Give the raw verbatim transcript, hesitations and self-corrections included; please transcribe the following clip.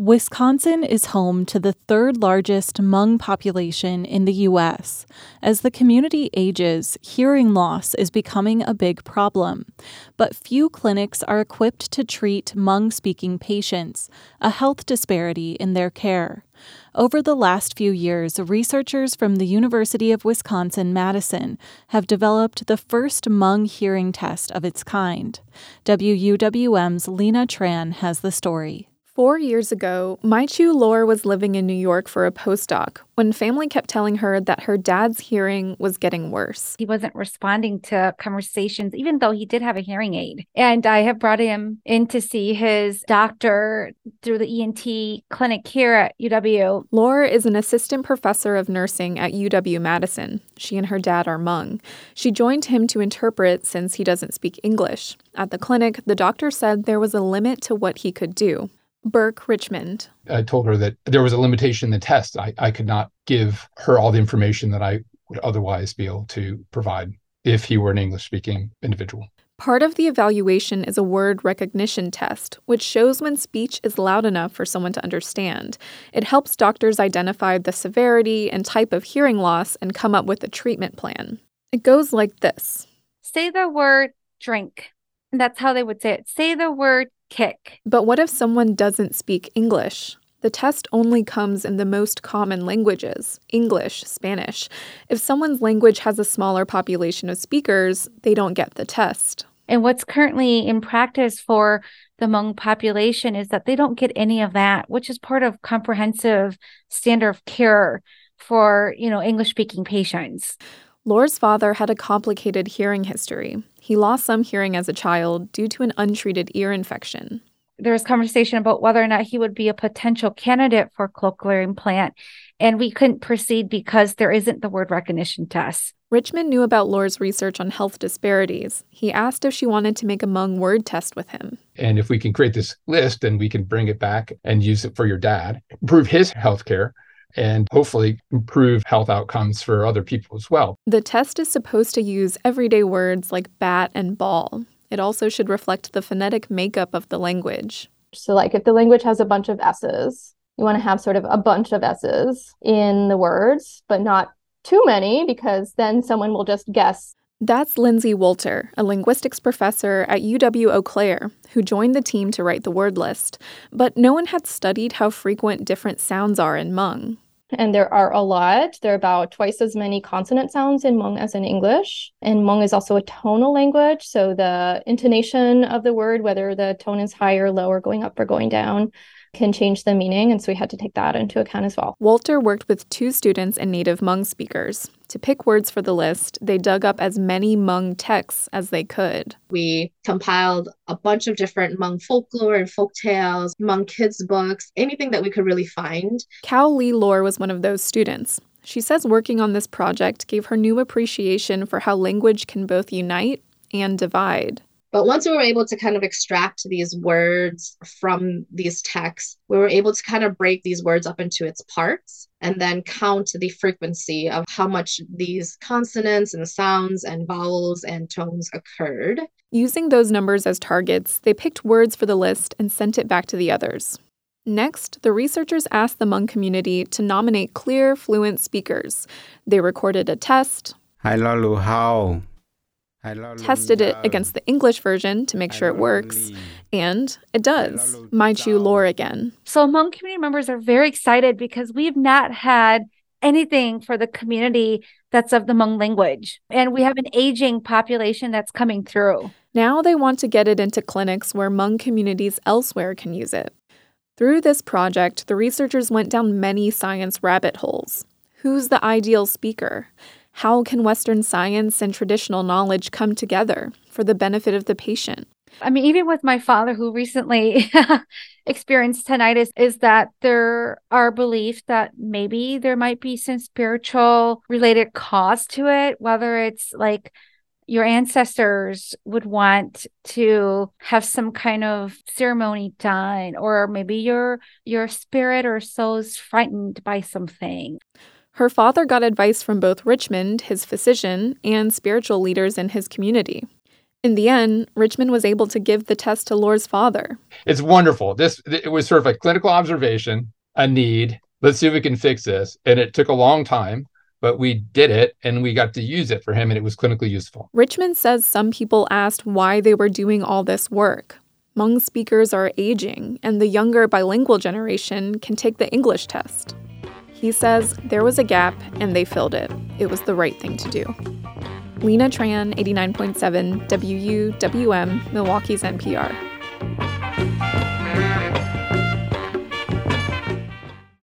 Wisconsin is home to the third largest Hmong population in the U S. As the community ages, hearing loss is becoming a big problem. But few clinics are equipped to treat Hmong-speaking patients, a health disparity in their care. Over the last few years, researchers from the University of Wisconsin-Madison have developed the first Hmong hearing test of its kind. W U W M's Lena Tran has the story. Four years ago, Mai-Chu Lor was living in New York for a postdoc when family kept telling her that her dad's hearing was getting worse. He wasn't responding to conversations, even though he did have a hearing aid. And I have brought him in to see his doctor through the E N T clinic here at U W. Lor is an assistant professor of nursing at U W-Madison. She and her dad are Hmong. She joined him to interpret since he doesn't speak English. At the clinic, the doctor said there was a limit to what he could do. Burke Richmond. I told her that there was a limitation in the test. I, I could not give her all the information that I would otherwise be able to provide if he were an English-speaking individual. Part of the evaluation is a word recognition test, which shows when speech is loud enough for someone to understand. It helps doctors identify the severity and type of hearing loss and come up with a treatment plan. It goes like this. Say the word drink. And that's how they would say it. Say the word kick. But what if someone doesn't speak English? The test only comes in the most common languages, English, Spanish. If someone's language has a smaller population of speakers, they don't get the test. And what's currently in practice for the Hmong population is that they don't get any of that, which is part of comprehensive standard of care for, you know, English-speaking patients. Lor's father had a complicated hearing history. He lost some hearing as a child due to an untreated ear infection. There was conversation about whether or not he would be a potential candidate for cochlear implant, and we couldn't proceed because there isn't the word recognition test. Richmond knew about Lor's research on health disparities. He asked if she wanted to make a Hmong word test with him. And if we can create this list, then we can bring it back and use it for your dad, improve his health care, and hopefully improve health outcomes for other people as well. The test is supposed to use everyday words like bat and ball. It also should reflect the phonetic makeup of the language. So like if the language has a bunch of S's, you want to have sort of a bunch of S's in the words, but not too many because then someone will just guess. That's Lindsay Wolter, a linguistics professor at U W-Eau Claire, who joined the team to write the word list. But no one had studied how frequent different sounds are in Hmong. And there are a lot. There are about twice as many consonant sounds in Hmong as in English. And Hmong is also a tonal language, so the intonation of the word, whether the tone is high or low or going up or going down, can change the meaning, and so we had to take that into account as well. Wolter worked with two students and native Hmong speakers. To pick words for the list, they dug up as many Hmong texts as they could. We compiled a bunch of different Hmong folklore and folk tales, Hmong kids' books, anything that we could really find. Cao Lee Lor was one of those students. She says working on this project gave her new appreciation for how language can both unite and divide. But once we were able to kind of extract these words from these texts, we were able to kind of break these words up into its parts and then count the frequency of how much these consonants and sounds and vowels and tones occurred. Using those numbers as targets, they picked words for the list and sent it back to the others. Next, the researchers asked the Hmong community to nominate clear, fluent speakers. They recorded a test, tested it against the English version to make sure it works, and it does. Mai-Chu Lor again. So Hmong community members are very excited because we've not had anything for the community that's of the Hmong language. And we have an aging population that's coming through. Now they want to get it into clinics where Hmong communities elsewhere can use it. Through this project, the researchers went down many science rabbit holes. Who's the ideal speaker? How can Western science and traditional knowledge come together for the benefit of the patient? I mean, even with my father, who recently experienced tinnitus, is that there are beliefs that maybe there might be some spiritual related cause to it, whether it's like your ancestors would want to have some kind of ceremony done, or maybe your your spirit or soul is frightened by something. Her father got advice from both Richmond, his physician, and spiritual leaders in his community. In the end, Richmond was able to give the test to Laura's father. It's wonderful. This it was sort of a clinical observation, a need. Let's see if we can fix this. And it took a long time, but we did it and we got to use it for him and it was clinically useful. Richmond says some people asked why they were doing all this work. Hmong speakers are aging, and the younger bilingual generation can take the English test. He says there was a gap and they filled it. It was the right thing to do. Lena Tran, eighty-nine point seven W U W M, Milwaukee's N P R.